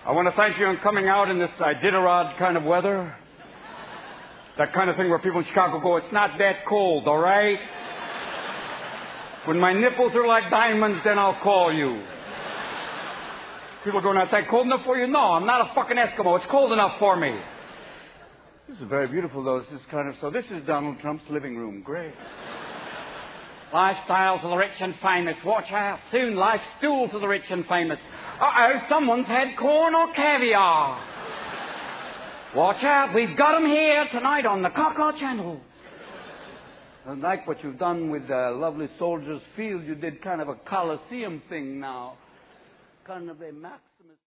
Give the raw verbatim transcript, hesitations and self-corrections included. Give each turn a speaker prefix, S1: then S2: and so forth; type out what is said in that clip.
S1: I want to thank you for coming out in this Iditarod kind of weather. That kind of thing where people in Chicago go, it's not that cold, all right? When my nipples are like diamonds, then I'll call you. People going outside, cold enough for you? No, I'm not a fucking Eskimo. It's cold enough for me. This is very beautiful, though. This is kind of, so this is Donald Trump's living room. Great. Lifestyles of the rich and famous. Watch out. Soon life's stools of the rich and famous. Uh-oh, someone's had corn or caviar. Watch out. We've got 'em here tonight on the Kaka Channel. I like what you've done with uh, Lovely Soldiers Field. You did kind of a Coliseum thing now. Kind of a Maximus.